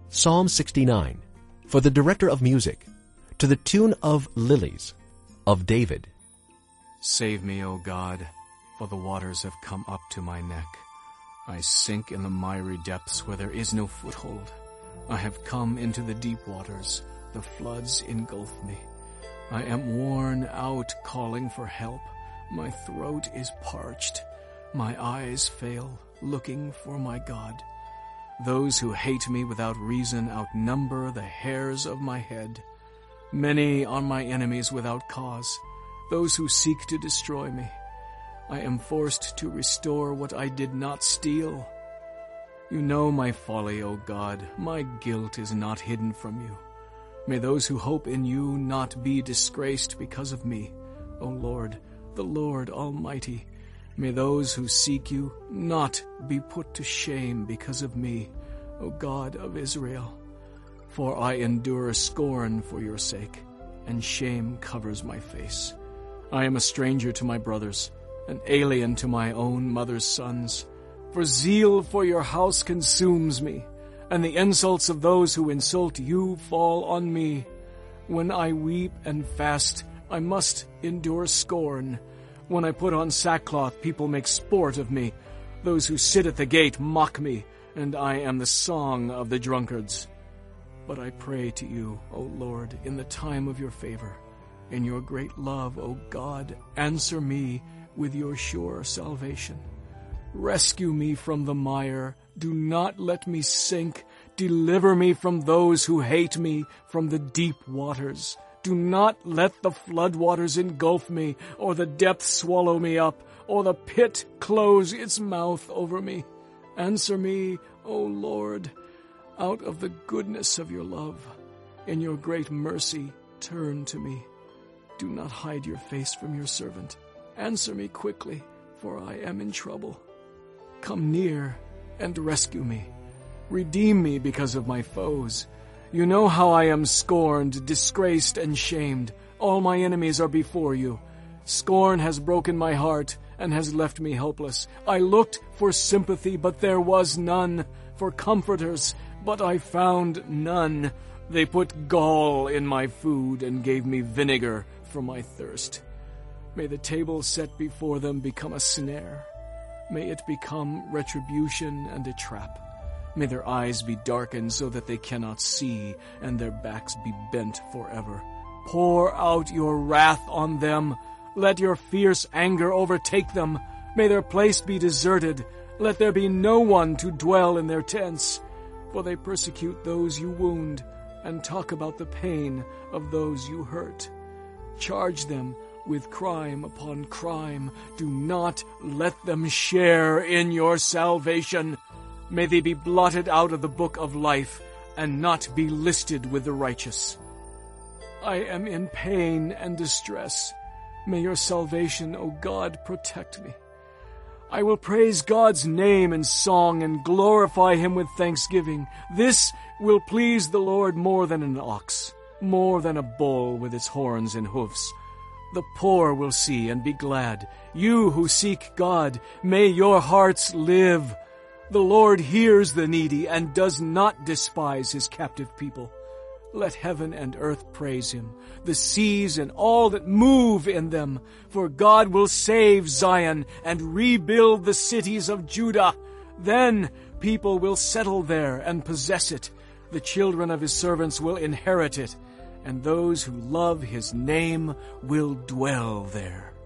Psalm 69, for the director of music, to the tune of Lilies, of David. Save me, O God, for the waters have come up to my neck. I sink in the miry depths where there is no foothold. I have come into the deep waters. The floods engulf me. I am worn out calling for help. My throat is parched. My eyes fail, looking for my God. Those who hate me without reason outnumber the hairs of my head. Many are my enemies without cause, those who seek to destroy me. I am forced to restore what I did not steal. You know my folly, O God. My guilt is not hidden from you. May those who hope in you not be disgraced because of me, O Lord, the Lord Almighty. May those who seek you not be put to shame because of me, O God of Israel. For I endure scorn for your sake, and shame covers my face. I am a stranger to my brothers, an alien to my own mother's sons. For zeal for your house consumes me, and the insults of those who insult you fall on me. When I weep and fast, I must endure scorn. When I put on sackcloth, people make sport of me. Those who sit at the gate mock me, and I am the song of the drunkards. But I pray to you, O Lord, in the time of your favor. In your great love, O God, answer me with your sure salvation. Rescue me from the mire. Do not let me sink. Deliver me from those who hate me, from the deep waters. Do not let the floodwaters engulf me, or the depths swallow me up, or the pit close its mouth over me. Answer me, O Lord, out of the goodness of your love. In your great mercy, turn to me. Do not hide your face from your servant. Answer me quickly, for I am in trouble. Come near and rescue me. Redeem me because of my foes. You know how I am scorned, disgraced, and shamed. All my enemies are before you. Scorn has broken my heart and has left me helpless. I looked for sympathy, but there was none. For comforters, but I found none. They put gall in my food and gave me vinegar for my thirst. May the table set before them become a snare. May it become retribution and a trap. May their eyes be darkened so that they cannot see, and their backs be bent forever. Pour out your wrath on them. Let your fierce anger overtake them. May their place be deserted. Let there be no one to dwell in their tents. For they persecute those you wound, and talk about the pain of those you hurt. Charge them with crime upon crime. Do not let them share in your salvation. May they be blotted out of the book of life and not be listed with the righteous. I am in pain and distress. May your salvation, O God, protect me. I will praise God's name in song and glorify him with thanksgiving. This will please the Lord more than an ox, more than a bull with its horns and hoofs. The poor will see and be glad. You who seek God, may your hearts live. The Lord hears the needy and does not despise his captive people. Let heaven and earth praise him, the seas and all that move in them. For God will save Zion and rebuild the cities of Judah. Then people will settle there and possess it. The children of his servants will inherit it, and those who love his name will dwell there.